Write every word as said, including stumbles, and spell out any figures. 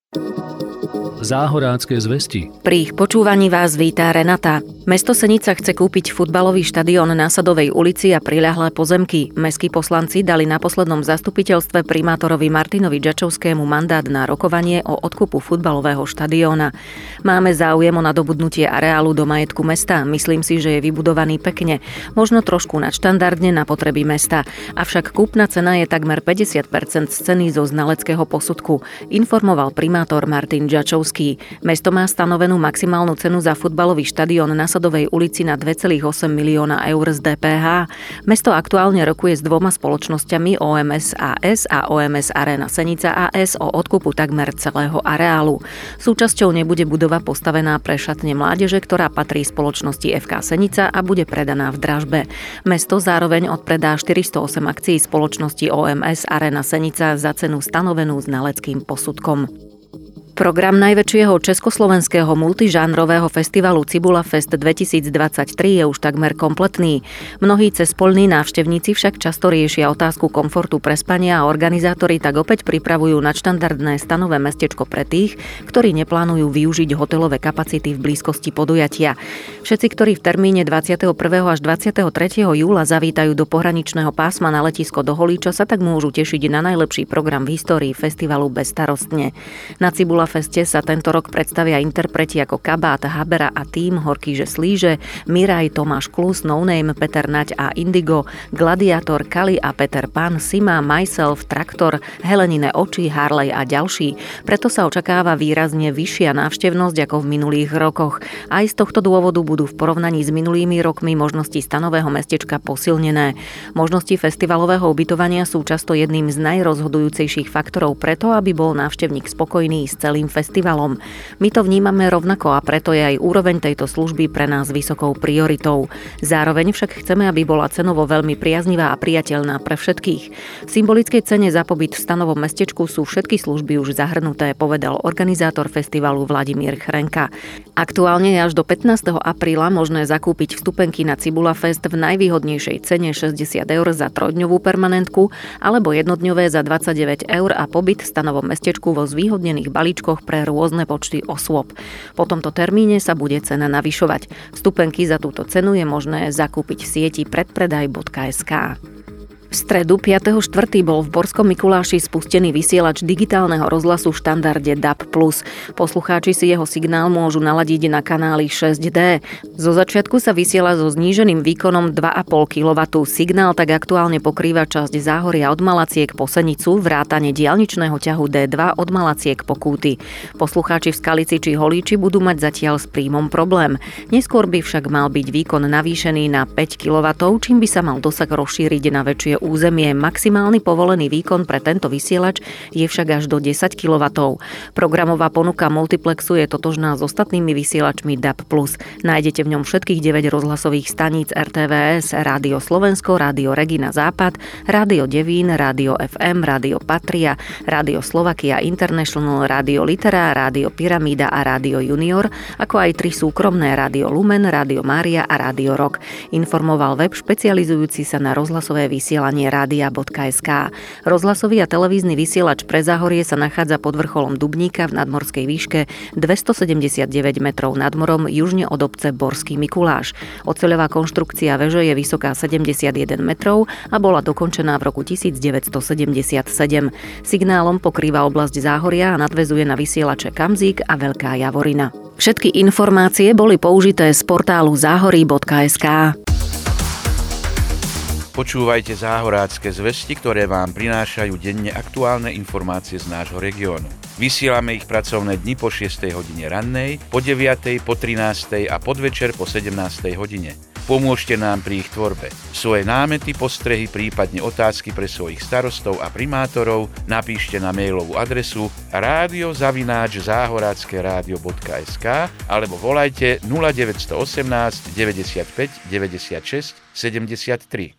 Záhorácké zvesti. Pri ich počúvaní vás vítá Renata. Mesto Senica chce kúpiť futbalový štadión na Sadovej ulici a priľahlé pozemky. Mestskí poslanci dali na poslednom zastupiteľstve primátorovi Martinovi Džačovskému mandát na rokovanie o odkupu futbalového štadióna. Máme záujem o nadobudnutie areálu do majetku mesta. Myslím si, že je vybudovaný pekne, možno trošku nadštandardne na potreby mesta. Avšak kúpna cena je takmer päťdesiat percent z ceny zo znaleckého posudku, informoval primátor Martin Džačovský. Mesto má stanovenú maximálnu cenu za futbalový štadión na Sadovej ulici na dva celé osem milióna eur z dé pé há. Mesto aktuálne rokuje s dvoma spoločnosťami ó em es á es a ó em es Arena Senica á es o odkupu takmer celého areálu. Súčasťou nebude budova postavená pre šatne mládeže, ktorá patrí spoločnosti ef ká Senica a bude predaná v dražbe. Mesto zároveň odpredá štyristoosem akcií spoločnosti ó em es Arena Senica za cenu stanovenú znaleckým posudkom. Program najväčšieho československého multižánrového festivalu Cibula Fest dvetisícdvadsaťtri je už takmer kompletný. Mnohí cezpoľní návštevníci však často riešia otázku komfortu prespania a organizátori tak opäť pripravujú nadštandardné stanové mestečko pre tých, ktorí neplánujú využiť hotelové kapacity v blízkosti podujatia. Všetci, ktorí v termíne dvadsiateho prvého až dvadsiateho tretieho júla zavítajú do pohraničného pásma na letisko do Holíča, sa tak môžu tešiť na najlepší program v histórii festivalu bezstarostne. Na Cibula Feste sa tento rok predstavia interpreti ako Kabát, Habera a Tým, Horkýže Slíže, Miraj, Tomáš Klus, No Name, Peter Naď a Indigo, Gladiátor, Kali a Peter Pan, Sima, Myself, Traktor, Helenine oči, Harley a ďalší. Preto sa očakáva výrazne vyššia návštevnosť ako v minulých rokoch. Aj z tohto dôvodu budú v porovnaní s minulými rokmi možnosti stanového mestečka posilnené. Možnosti festivalového ubytovania sú často jedným z najrozhodujúcejších faktorov preto, aby bol návštevník spokojný s celým festivalom. My to vnímame rovnako a preto je aj úroveň tejto služby pre nás vysokou prioritou. Zároveň však chceme, aby bola cenovo veľmi priaznivá a priateľná pre všetkých. V symbolickej cene za pobyt v stanovom mestečku sú všetky služby už zahrnuté, povedal organizátor festivalu Vladimír Chrenka. Aktuálne je až do pätnásteho apríla možné zakúpiť vstupenky na Cibula Fest v najvýhodnejšej cene šesťdesiat eur za trojdňovú permanentku alebo jednodňové za dvadsaťdeväť eur a pobyt v stanovom mestečku vo zvýhodnených balíčkoch pre rôzne počty osôb. Po tomto termíne sa bude cena navyšovať. Vstupenky za túto cenu je možné zakúpiť v sieti predpredaj bodka es ká. V stredu piateho štvrtého bol v Borskom Mikuláši spustený vysielač digitálneho rozhlasu v štandarde dé á bé plus. Poslucháči si jeho signál môžu naladiť na kanály šesť dé. Zo začiatku sa vysiela so zníženým výkonom dva a pol kilowattu. Signál tak aktuálne pokrýva časť Záhoria od Malaciek po Senicu, vrátane diaľničného ťahu dé dva od Malaciek po Kúty. Poslucháči v Skalici či Holíči budú mať zatiaľ s príjmom problém. Neskôr by však mal byť výkon navýšený na päť kilowattov, čím by sa mal dosah rozšíriť na väčšie územie. Maximálny povolený výkon pre tento vysielač je však až do desať kilowattov. Programová ponuka multiplexu je totožná s ostatnými vysielačmi dé á bé plus. Nájdete v ňom všetkých deväť rozhlasových staníc er té vé es, Rádio Slovensko, Rádio Regina Západ, Rádio Devín, Rádio ef em, Rádio Patria, Rádio Slovakia International, Rádio Litera, Rádio Pyramída a Rádio Junior, ako aj tri súkromné Rádio Lumen, Rádio Mária a Rádio Rock, informoval web špecializujúci sa na rozhlasové vysielanie rádia bodka es ká. Rozhlasový a televízny vysielač pre Záhorie sa nachádza pod vrcholom Dubníka v nadmorskej výške dvestosedemdesiatdeväť metrov nad morom južne od obce Borský Mikuláš. Oceľová konštrukcia veže je vysoká sedemdesiatjeden metrov a bola dokončená v roku devätnásťsedemdesiatsedem. Signálom pokrýva oblasť Záhoria a nadväzuje na vysielače Kamzík a Veľká Javorina. Všetky informácie boli použité z portálu záhorí bodka es ká. Počúvajte záhorácké zvesti, ktoré vám prinášajú denne aktuálne informácie z nášho regiónu. Vysielame ich pracovné dni po šiestej hodine rannej, po deviatej, po trinástej a podvečer po sedemnástej hodine. Pomôžte nám pri ich tvorbe. Svoje námety, postrehy, prípadne otázky pre svojich starostov a primátorov napíšte na mailovú adresu rádio zavináč záhorácké rádio bodka es ká alebo volajte nula deväť jedna osem deväťdesiatpäť deväťdesiatšesť sedemdesiattri.